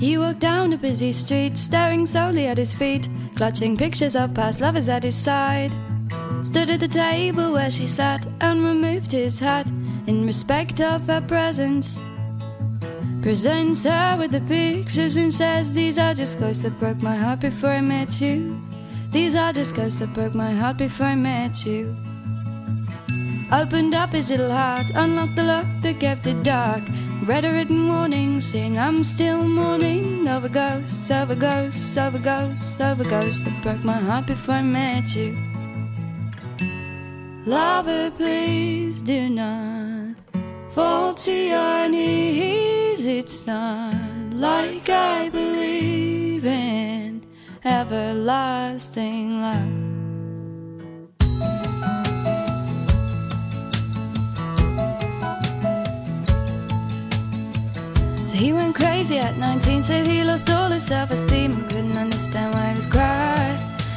He walked down a busy street, staring solely at his feet, clutching pictures of past lovers at his side. Stood at the table where she sat and removed his hat in respect of her presence. Presents her with the pictures and says, "These are just ghosts that broke my heart before I met you. These are just ghosts that broke my heart before I met you." Opened up his little heart, unlocked the lock that kept it dark, read a written warning saying, "I'm still mourning over ghosts, over ghosts, over ghosts, over ghosts that broke my heart before I met you." Lover, please do not fall to your knees. It's not like I believe in everlasting love. So he went crazy at 19, said he lost all his self-esteem and couldn't understand why he was crying.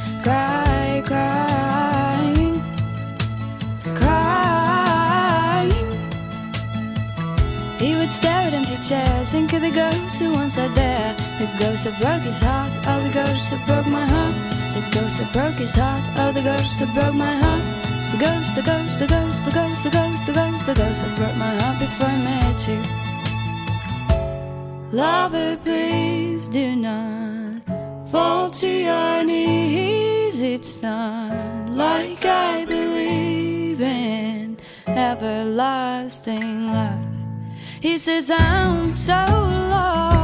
He would stare at empty chairs, think of the ghosts who once sat there. The ghost that broke his heart, oh the ghost that broke my heart. The ghost that broke his heart, oh the ghost that broke my heart. The ghost, the ghost, the ghost, the ghost, the ghost, the ghost, the ghost that broke my heart before I met you. Lover, please do not fall to your knees. It's not like I believe in everlasting love. He says, "I'm so lost.